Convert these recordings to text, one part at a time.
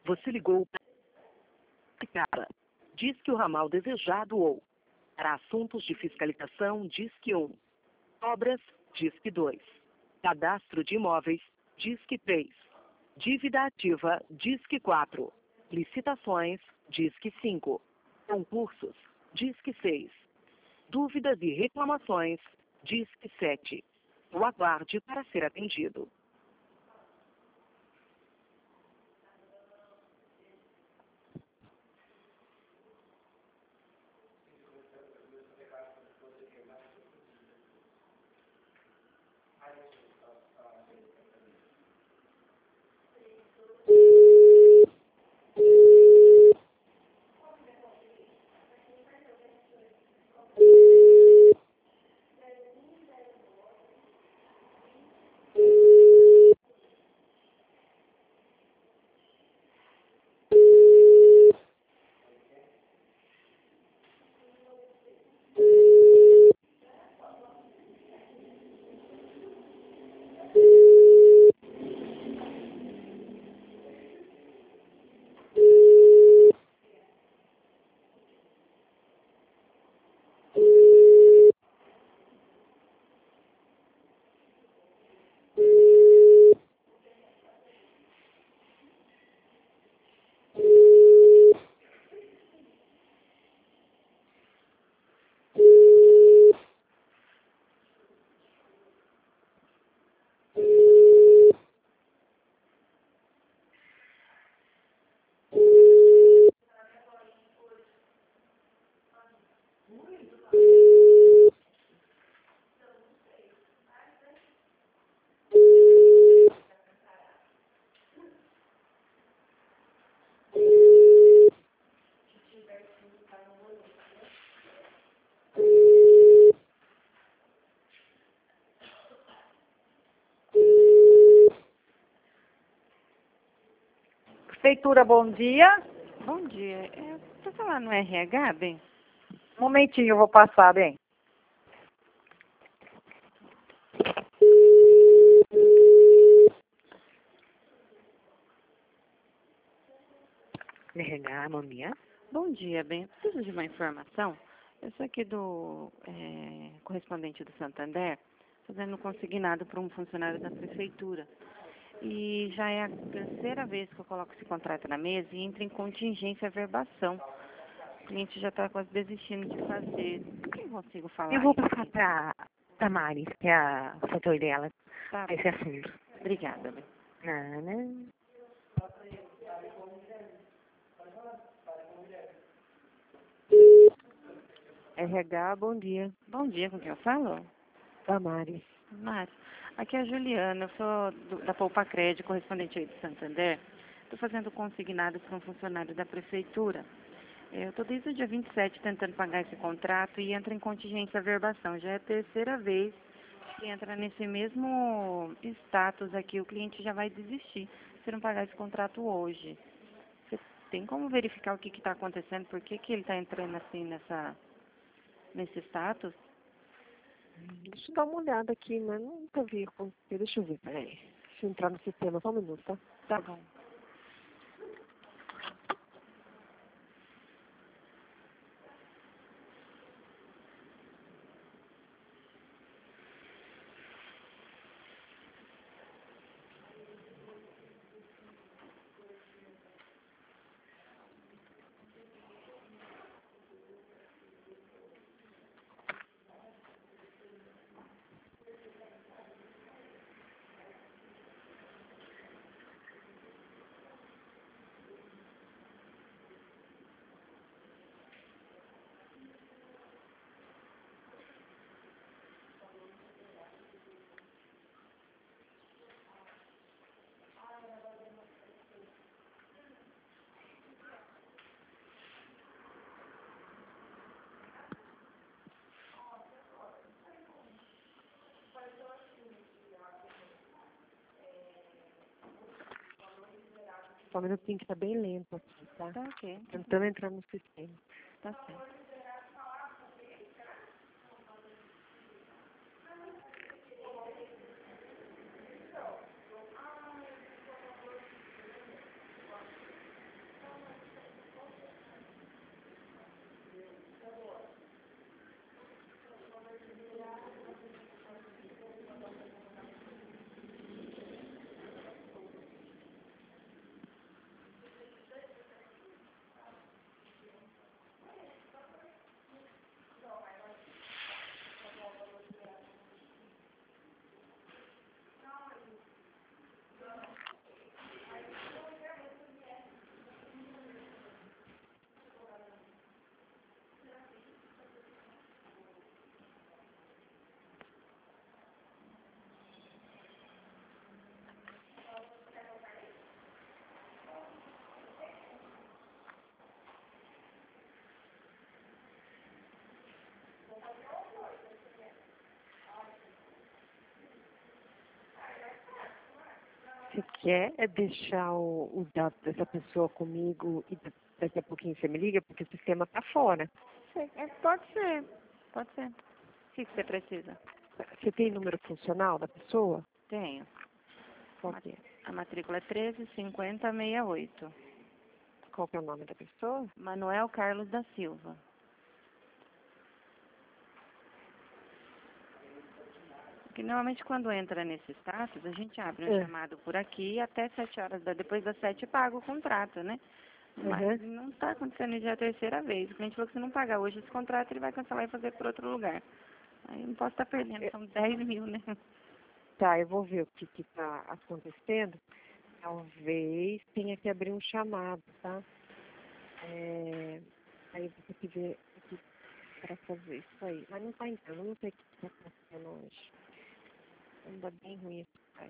Você ligou para Disque o ramal desejado ou para assuntos de fiscalização Disque 1. Obras Disque 2. Cadastro de imóveis Disque 3. Dívida ativa Disque 4. Licitações Disque 5. Concursos Disque 6. Dúvidas e reclamações Disque 7. O aguarde para ser atendido. Prefeitura, bom dia. Bom dia. Você tá lá no RH, bem? Um momentinho, eu vou passar, bem. RH, bom dia. Bom dia, bem. Eu preciso de uma informação. Eu sou aqui do correspondente do Santander, fazendo consignado para um funcionário da prefeitura. E já é a terceira vez que eu coloco esse contrato na mesa e entra em contingência a verbação. O cliente já está quase desistindo de fazer. O que eu consigo falar? Eu vou passar para Damares, que é a setor dela, Tá, esse assunto. obrigada, bem. Nada. RH, bom dia. Bom dia, com quem eu falo? Damares. Márcio, aqui é a Juliana, eu sou da Poupa Crédito, correspondente aí do Santander. Estou fazendo consignado para um funcionário da prefeitura. Eu estou desde o dia 27 tentando pagar esse contrato e entra em contingência a verbação. Já é a terceira vez que entra nesse mesmo status aqui, o cliente já vai desistir se não pagar esse contrato hoje. Você tem como verificar o que está acontecendo? Por que ele está entrando assim nesse status? Deixa eu dar uma olhada aqui, mas nunca vi acontecer. Deixa eu ver, peraí. Deixa eu entrar no sistema, só um minuto, tá? Tá bom. Só um minutinho que tá bem lento aqui, tá? Tá ok. Tentando entrar no sistema. Tá certo. Você quer deixar os dados dessa pessoa comigo e daqui a pouquinho você me liga? Porque o sistema tá fora. Pode ser. Pode ser. O que você precisa? Você tem número funcional da pessoa? Tenho. Qual que é? A matrícula é 135068. Qual que é o nome da pessoa? Manuel Carlos da Silva. Porque normalmente quando entra nesse status, a gente abre um chamado por aqui e até 7 horas, depois das 7 paga o contrato, né? Mas não está acontecendo isso, já é a terceira vez. O cliente falou que se não pagar hoje esse contrato, ele vai cancelar e fazer por outro lugar. Aí eu não posso estar perdendo, são 10 mil, né? Tá, eu vou ver o que está acontecendo. Talvez tenha que abrir um chamado, tá? Aí eu vou ter que ver aqui para fazer isso aí. Mas não tá entrando, eu não sei o que está acontecendo hoje. Anda bem ruim esse site.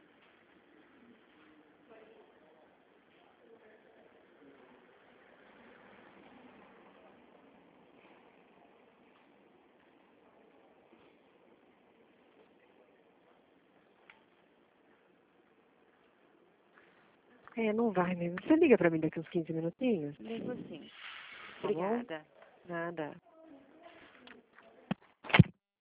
Não vai mesmo. Você liga para mim daqui uns 15 minutinhos? Ligo sim. Tá bom? Obrigada. Nada.